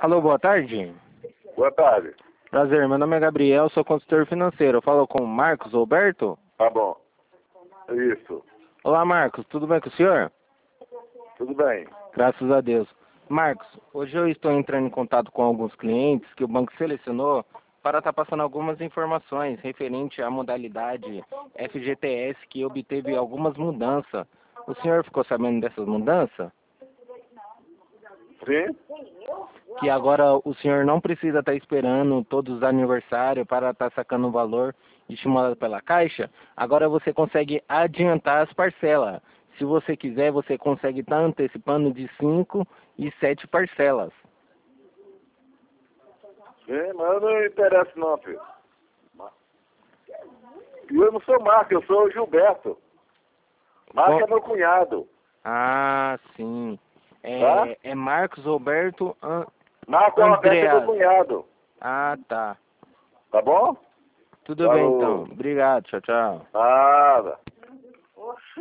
Alô, boa tarde. Boa tarde. Prazer, meu nome é Gabriel, sou consultor financeiro. Eu falo com o Marcos Roberto. Tá bom. Isso. Olá, Marcos, tudo bem com o senhor? Tudo bem. Graças a Deus. Marcos, hoje eu estou entrando em contato com alguns clientes que o banco selecionou para estar passando algumas informações referente à modalidade FGTS que obteve algumas mudanças. O senhor ficou sabendo dessas mudanças? Sim? Que agora o senhor não precisa estar esperando todos os aniversários para estar sacando o valor estimulado pela Caixa. Agora você consegue adiantar as parcelas. Se você quiser, você consegue estar antecipando de 5 e 7 parcelas. Sim, mas eu não me interesso não, filho. E eu não sou Marco, eu sou o Gilberto. Marco é meu cunhado. Ah, sim. Tá? É Marcos Roberto Marco Roberto é meu Andreas. cunhado. Ah, tá. Tá bom? Tudo bem, então. Falou. Obrigado. Tchau, tchau. Nada.